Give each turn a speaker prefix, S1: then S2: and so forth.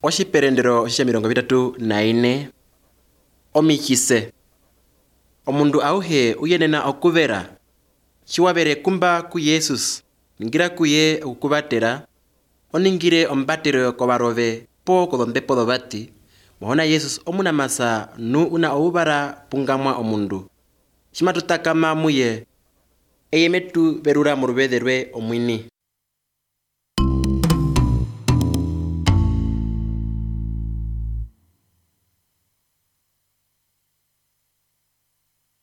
S1: Oshiperendero shamirongo vitatu naine omikise. Omundu auhe uyenena okuvera. Shiwavere kumba ku Jesus, ningira kuye okukuvatela, oningire ombatelo kovarove po kodhombepo dhovati, mohona Jesus omunamasa nu una ouvara pungamwa omundu. Shimatutakama muye, eye metu verura muruvedhe rwe omwini.